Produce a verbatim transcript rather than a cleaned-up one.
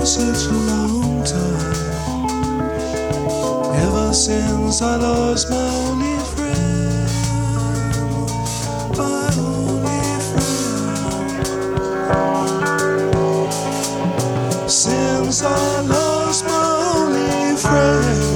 such a long time, ever since I lost my only friend, my only friend. Since I lost my only friend.